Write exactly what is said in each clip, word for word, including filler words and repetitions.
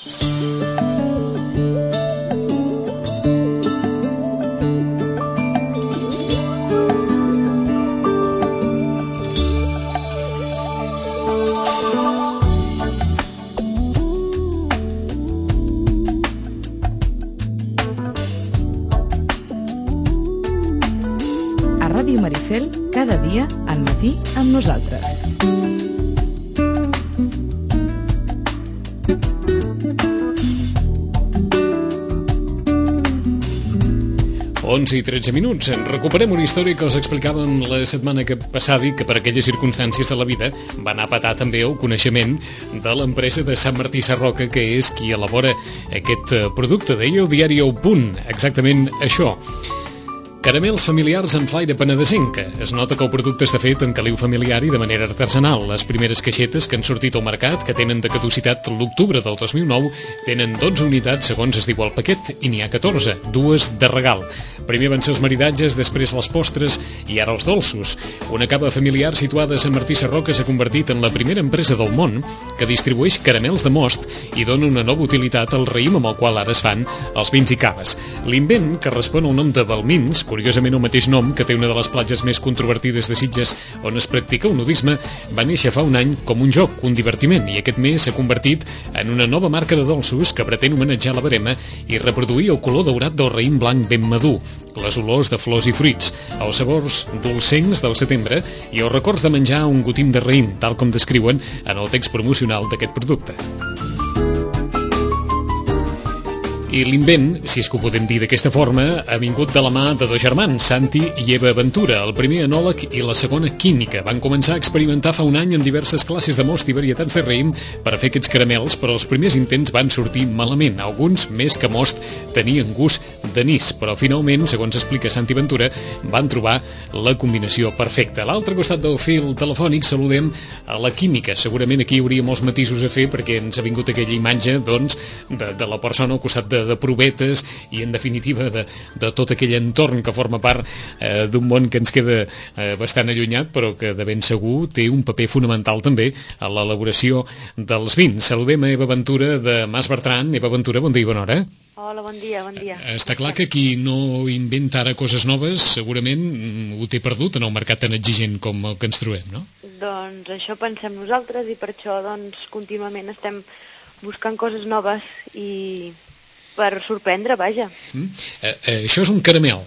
Ràdio Maricel, cada dia al matí amb nosaltres. onze i tretze minuts. Recuperem una història que us explicàvem la setmana que passada i que per aquelles circumstàncies de la vida va anar a patar també el coneixement de l'empresa de Sant Martí Sarroca, que és qui elabora aquest producte. Deia el diari El Punt exactament això. Caramels familiars amb flaire penedesenca. Es nota que el producte està fet amb caliu familiar i de manera artesanal. Les primeres caixetes que han sortit al mercat, que tenen de caducitat l'octubre del dos mil nou, tenen dotze unitats segons es diu el paquet i n'hi ha catorze, dues de regal. Primer van ser els maridatges, després les postres i ara els dolços. Una cava familiar situada a Sant Martí Sarroca s'ha convertit en la primera empresa del món que distribueix caramels de most i dona una nova utilitat al raïm amb el qual ara es fan els vins i caves. L'invent, que respon al nom de Balmins, curiosament el mateix nom que té una de les platges més controvertides de Sitges on es practica el nudisme, va néixer fa un any com un joc, un divertiment, i aquest mes s'ha convertit en una nova marca de dolços que pretén homenatjar la verema i reproduir el color daurat del raïm blanc ben madur, les olors de flors i fruits, els sabors dolcencs del setembre i els records de menjar un gotim de raïm, tal com descriuen en el text promocional d'aquest producte. I l'invent, si és que ho podem dir d'aquesta forma, ha vingut de la mà de dos germans, Santi i Eva Ventura, el primer enòleg i la segona química. Van començar a experimentar fa un any en diverses classes de most i varietats de raïm per a fer aquests caramels, però els primers intents van sortir malament. Alguns, més que most, tenien gust d'anís, però finalment, segons explica Santi Ventura, van trobar la combinació perfecta. A l'altre costat del fil telefònic saludem a la química. Segurament aquí hi hauria molts matisos a fer perquè ens ha vingut aquella imatge, doncs, de, de la persona al costat de de provetes i en definitiva de, de tot aquell entorn que forma part eh, d'un món que ens queda eh, bastant allunyat però que de ben segur té un paper fonamental també a l'elaboració dels vins. Saludem a Eva Ventura de Mas Bertran. Eva Ventura, bon dia i bona hora. Hola, bon dia, bon dia. Està clar que qui no inventa ara coses noves segurament ho té perdut en el mercat tan exigent com el que ens trobem, no? Doncs això pensem nosaltres i per això doncs contínuament estem buscant coses noves i per sorprendre, vaja. Mm. Eh, eh, això és un caramel.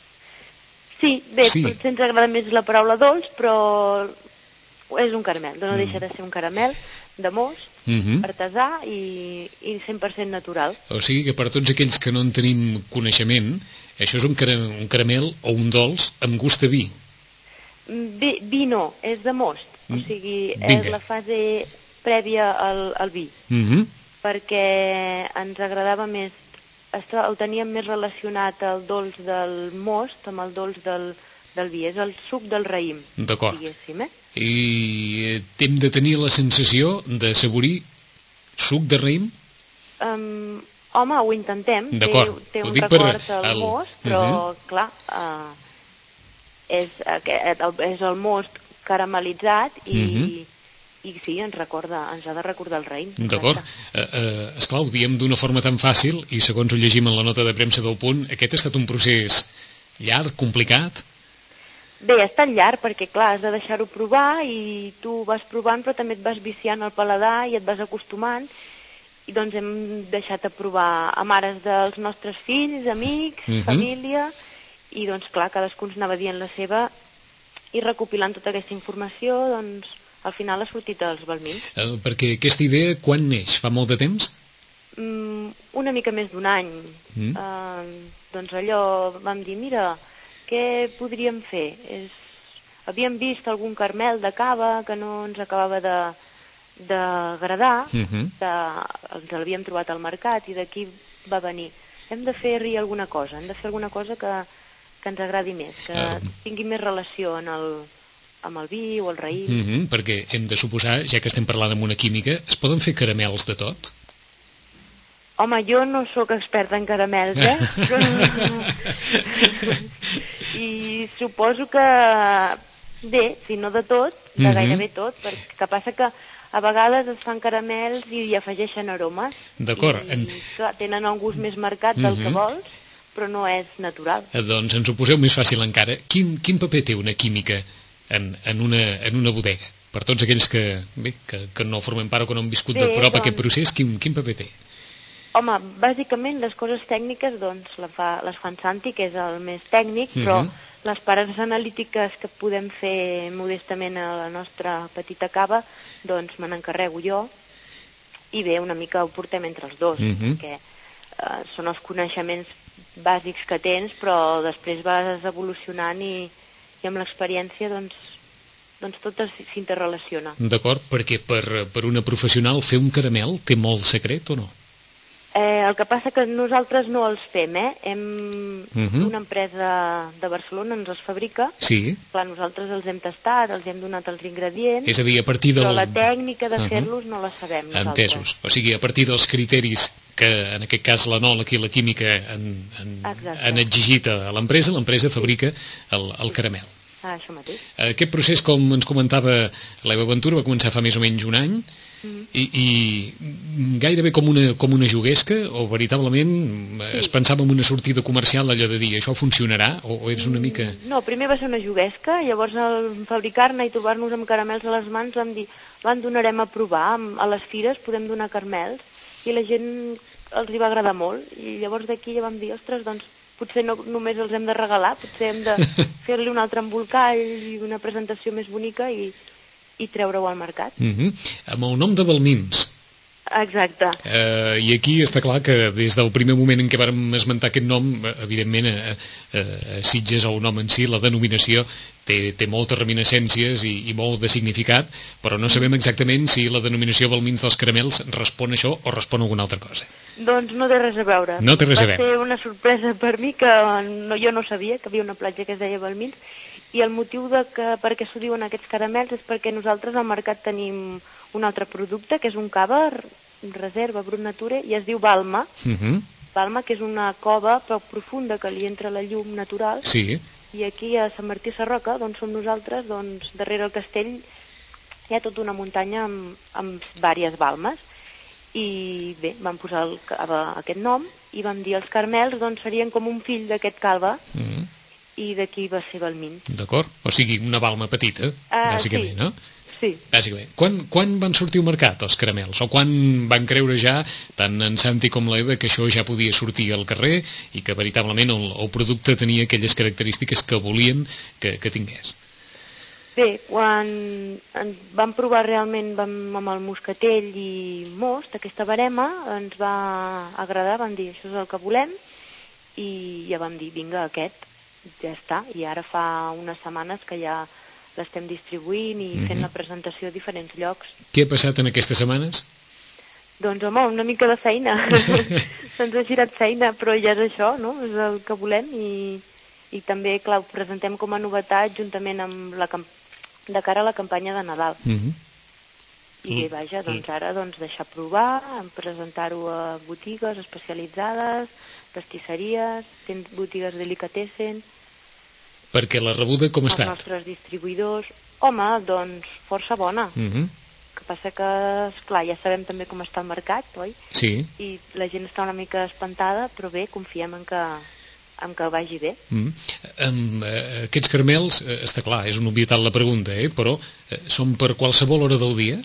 Sí, bé, sí. Potser ens agrada més la paraula dolç, però és un caramel, no mm. deixa de ser un caramel de most, mm-hmm. artesà i, i cent per cent natural. O sigui que per tots aquells que no en tenim coneixement, això és un, cara un caramel o un dolç amb gust de vi. Vi, vi no, és de most, o sigui, Vinga. És la fase prèvia al, al vi. Mm-hmm. Perquè ens agradava més, el teníem més relacionat el dolç del most amb el dolç del, del vi, és el suc del raïm. D'acord. Eh? I hem de tenir la sensació de saborir suc de raïm? Um, home, ho intentem, té, té un record al el... most, però uh-huh. clar, uh, és, és el most caramelitzat i... Uh-huh. I sí, ens recorda, ens ha de recordar el raïm. D'acord. Eh, eh, esclar, ho diem d'una forma tan fàcil i segons ho llegim en la nota de premsa del Punt, aquest ha estat un procés llarg, complicat? Bé, ha estat llarg perquè, clar, has de deixar-ho provar i tu vas provant però també et vas viciant el paladar i et vas acostumant i doncs hem deixat a provar a mares dels nostres fills, amics, uh-huh. família i doncs clar, cadascú ens anava dient la seva i recopilant tota aquesta informació, doncs al final ha sortit els balmins. Eh, perquè aquesta idea, quan neix? Fa molt de temps? Mm, una mica més d'un any. Mm. Uh, doncs allò vam dir, mira, què podríem fer? És... Havíem vist algun caramel de cava que no ens acabava de d'agradar, mm-hmm. de... ens l'havíem trobat al mercat i d'aquí va venir. Hem de fer-hi alguna cosa, hem de fer alguna cosa que, que ens agradi més, que uh... tingui més relació en el... amb el vi o el raïm. Mm-hmm, perquè hem de suposar, ja que estem parlant amb una química, es poden fer caramels de tot? Home, jo no sóc experta en caramels, eh? I suposo que bé, si no de tot, de mm-hmm. gairebé tot, perquè que passa que a vegades es fan caramels i hi afegeixen aromes. D'acord. I, en... clar, tenen un gust més marcat del uh-huh. que vols, però no és natural. Eh, doncs ens ho poseu més fàcil encara. Quin, quin paper té una química en, en, una, en una bodega? Per tots aquells que, bé, que, que no formem part o que no han viscut bé, de prop doncs... aquest procés, quin, quin paper té? Home, bàsicament les coses tècniques doncs la fa, les fan Santi, que és el més tècnic, uh-huh. però les parts analítiques que podem fer modestament a la nostra petita cava, doncs me n'encarrego jo, i bé, una mica ho portem entre els dos, uh-huh. perquè eh, són els coneixements bàsics que tens, però després vas evolucionant i, i amb l'experiència doncs, doncs tot s'interrelaciona. D'acord, perquè per, per una professional fer un caramel té molt secret o no? Eh, el que passa que nosaltres no els fem, eh? Hem... Uh-huh. Una empresa de Barcelona ens els fabrica. Sí. Clar, nosaltres els hem tastat, els hem donat els ingredients. És a dir, a partir del... Però la tècnica de uh-huh. fer-los no la sabem nosaltres. Entesos. O sigui, a partir dels criteris que, en aquest cas, l'anòleg i la química han, han, han exigit a l'empresa, l'empresa fabrica el, el caramel. Ah, això mateix. Aquest procés, com ens comentava l'Eva Ventura, va començar fa més o menys un any, mm. i, i gairebé com una, com una juguesca, o veritablement sí. es pensava en una sortida comercial allò de dir, això funcionarà, o, o és una mica... No, primer va ser una juguesca, llavors al fabricar-ne i trobar-nos amb caramels a les mans vam dir, van donarem a provar, a les fires podem donar caramels, i la gent els hi va agradar molt, i llavors d'aquí ja vam dir, ostres, doncs potser no només els hem de regalar, potser hem de fer-li un altre embolcall i una presentació més bonica i, i treure-ho al mercat. Mm-hmm. Amb el nom de Balmins. Exacte. Uh, I aquí està clar que des del primer moment en què vàrem esmentar aquest nom, evidentment a, a, a Sitges o el nom en si, la denominació, té, té moltes reminiscències i, i molt de significat, però no sabem exactament si la denominació Balmins dels caramels respon a això o respon a alguna altra cosa. Doncs no té res a veure. No té res a veure. Va ser una sorpresa per mi que no, jo no sabia que havia una platja que es deia Balmins, i el motiu de que, per què s'ho diuen aquests caramels és perquè nosaltres al mercat tenim un altre producte, que és un cava reserva Brut Nature, i es diu Balma. Uh-huh. Balma, que és una cova però profunda que li entra la llum natural. Sí. I aquí a Sant Martí Sarroca, d'on som nosaltres, doncs darrere el castell hi ha tota una muntanya amb, amb diverses balmes. I bé, vam posar el, aquest nom i vam dir els caramels doncs serien com un fill d'aquest calva. Uh-huh. I d'aquí va ser Balmins. D'acord, o sigui una balma petita, uh, bàsicament, sí. no? Sí. Bàsicament. Quan, quan van sortir al mercat els caramels? O quan van creure ja, tant en Santi com l'Eva, que això ja podia sortir al carrer i que veritablement el, el producte tenia aquelles característiques que volien que, que tingués? Bé, quan vam provar realment vam, amb el moscatell i most, aquesta barema, ens va agradar, vam dir això és el que volem, i ja vam dir vinga aquest, ja està, i ara fa unes setmanes que ja l'estem distribuint i fent mm-hmm. la presentació a diferents llocs. Què ha passat en aquestes setmanes? Doncs home, una mica de feina. Se'ns ha girat feina, però ja és això, no? És el que volem i, i també, clar, ho presentem com a novetat juntament amb la de cara a la campanya de Nadal. Mm-hmm. I mm. vaja, doncs ara doncs, deixar provar, presentar-ho a botigues especialitzades, pastisseries, botigues delicatessen. Perquè la rebuda com ha estat? Els nostres distribuïdors, home, doncs força bona. Mm-hmm. El que passa que, esclar, ja sabem també com està el mercat, oi? Sí. I la gent està una mica espantada, però bé, confiem en que, en que vagi bé. Mm. Um, uh, aquests caramels, uh, està clar, és una obvietat la pregunta, eh? Però uh, són per qualsevol hora del dia?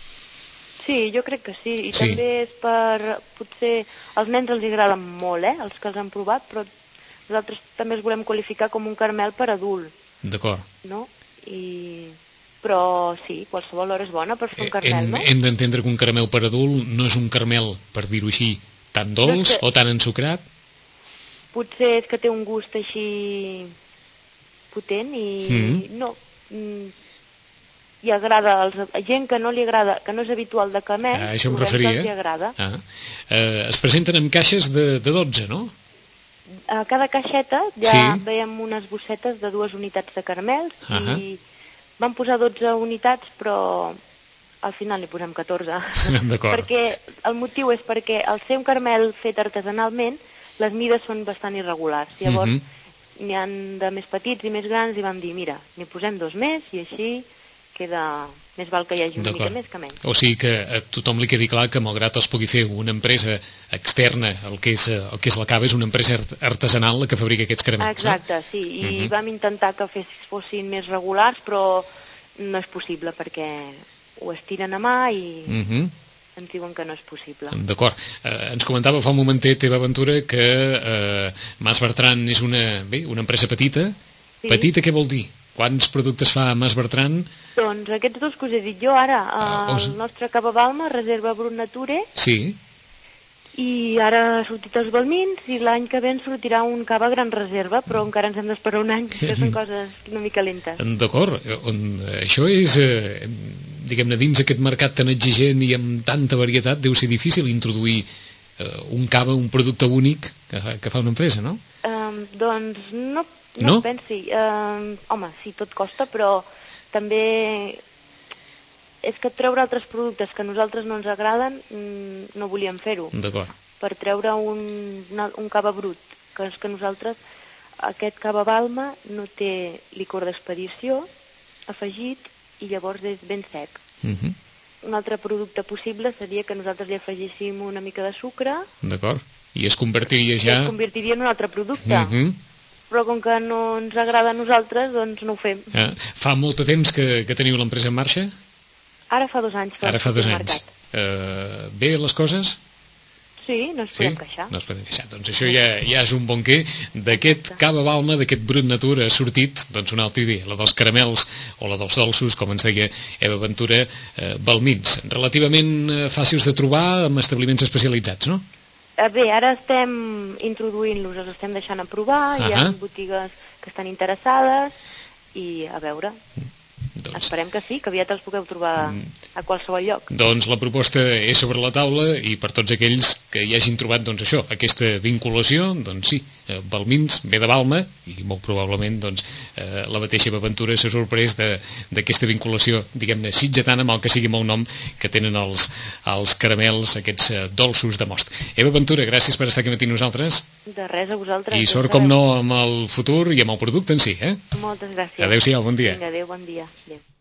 Sí, jo crec que sí, i sí. També és per, potser, als nens els agraden molt, eh, els que els han provat, però nosaltres també els volem qualificar com un caramel per adult. D'acord. No? I... Però sí, qualsevol hora és bona per fer un caramel, hem, no? Hem d'entendre que un caramel per adult no és un caramel, per dir-ho així, tan dolç o tan ensucrat? Potser és que té un gust així potent i mm. no... i agrada als gent que no li agrada, que no és habitual de caramel, ah, això em referia. Que els agrada. Ah. Eh, es presenten en caixes de, de dotze, no? A cada caixeta ja sí. Veiem unes bossetes de dues unitats de caramels uh-huh. i vam posar dotze unitats, però al final n'hi posem catorze. D'acord. Perquè el motiu és perquè al ser un caramel fet artesanalment, les mides són bastant irregulars. Llavors uh-huh. n'hi ha de més petits i més grans i vam dir, mira, n'hi posem dos més i així queda més val que hi hagi una mica més que menys. O sigui que a tothom li quedi clar que malgrat els pugui fer una empresa externa, el que és, el que és la cava és una empresa artesanal la que fabrica aquests caramels. Exacte, sí, i uh -huh. vam intentar que fes, fossin més regulars, però no és possible perquè ho estiren a mà i uh -huh. ens diuen que no és possible. D'acord. Eh, ens comentava fa un momentet, Eva Ventura, que eh, Mas Bertran és una, bé, una empresa petita. Sí. Petita què vol dir? Quants productes fa Mas Bertran? Doncs aquests dos que us he dit jo ara. Uh, uh, el nostre Cava Balma, Reserva Brut Nature. Sí. I ara ha sortit els balmins i l'any que ve en sortirà un Cava Gran Reserva, però encara ens hem d'esperar un any, que són coses una mica lentes. D'acord. Això és, eh, diguem-ne, dins aquest mercat tan exigent i amb tanta varietat, deu ser difícil introduir eh, un cava, un producte únic que, que fa una empresa, no? Um, doncs no... No, no? pensi. Uh, home, sí, tot costa, però també és que treure altres productes que a nosaltres no ens agraden mm, no volíem fer-ho. D'acord. Per treure un, una, un cava brut, que és que nosaltres, aquest Cava Balma no té licor d'expedició afegit i llavors és ben sec. Uh -huh. Un altre producte possible seria que nosaltres li afegíssim una mica de sucre. D'acord. I es convertiria ja... I es convertiria en un altre producte. Uh -huh. Però com que no ens agrada a nosaltres, doncs no ho fem. Ah, fa molt de temps que, que teniu l'empresa en marxa? Ara fa dos anys. Ara fa dos anys. Uh, bé les coses? Sí, no ens sí? podem queixar. No ens podem queixar. Doncs això ja, ja és un bon què. D'aquest Cava Balma, d'aquest Brut Natura ha sortit doncs una altra idea, la dels caramels o la dels dolços, com ens deia Eva Ventura, eh, balmins. Relativament eh, fàcils de trobar amb establiments especialitzats, no? Bé, ara estem introduint-los, els estem deixant a provar, uh-huh. Hi ha botigues que estan interessades i a veure, doncs... esperem que sí, que aviat els pugueu trobar a qualsevol lloc. Doncs la proposta és sobre la taula i per tots aquells que hi hagin trobat doncs això, aquesta vinculació, doncs sí, eh, balmins, ve de Balma i molt probablement doncs eh, la mateixa Eva Ventura s'ha sorprès d'aquesta vinculació, diguem-ne, sitgetana, mal que sigui amb el nom que tenen els, els caramels, aquests eh, dolços de most. Eva Ventura, gràcies per estar aquí amb nosaltres. De res, a vosaltres. I sort, com no, amb el futur i amb el producte en si, eh? Moltes gràcies. Adéu-siau, bon dia. Vinga, adéu, bon dia. Adéu.